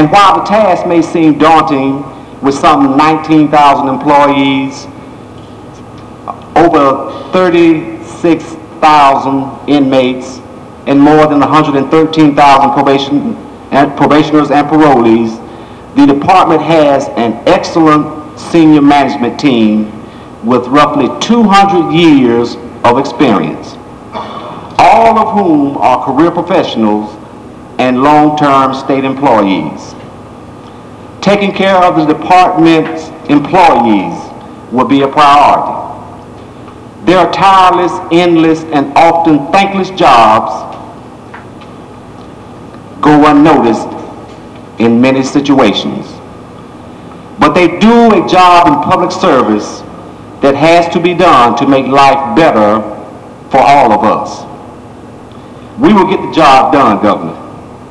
And while the task may seem daunting with some 19,000 employees, over 36,000 inmates, and more than 113,000 probationers and parolees, the department has an excellent senior management team with roughly 200 years of experience, all of whom are career professionals and long-term state employees. Taking care of the department's employees will be a priority. Their tireless, endless, and often thankless jobs go unnoticed in many situations. But they do a job in public service that has to be done to make life better for all of us. We will get the job done, Governor.